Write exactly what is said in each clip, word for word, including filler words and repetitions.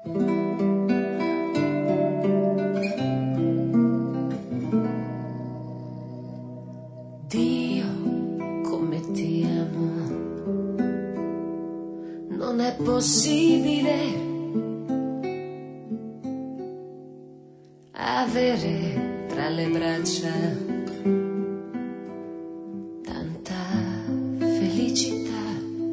Dio, come ti amo, non è possibile avere tra le braccia tanta felicità.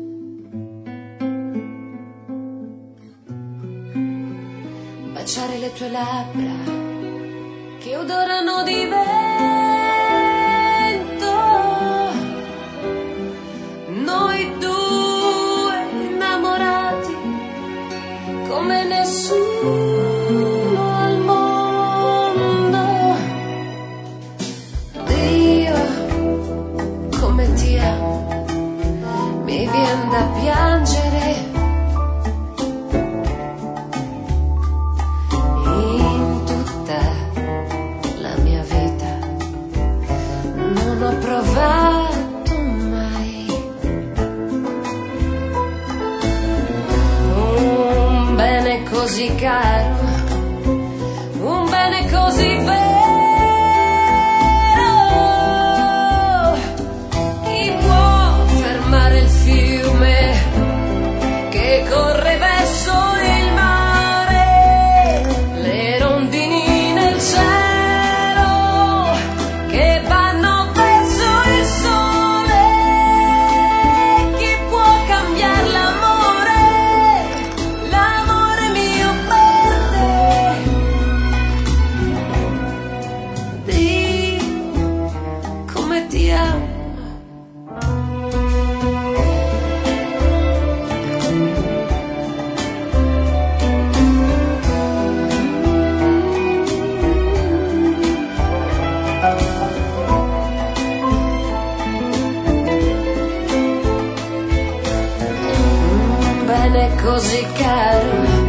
Baciare le tue labbra che odorano di vento, noi due innamorati come nessuno al mondo. Dio, come ti amo, mi vien da piangere. In tutta la mia vita non ho provato mai un bene così caro, un bene così vero. Chi può fermare il fiume che corre verso il mare, le rondini nel cielo che vanno verso il sole? Chi può cambiare l'amore, l'amore mio per te? Dio, come ti amo. Un bene così caro,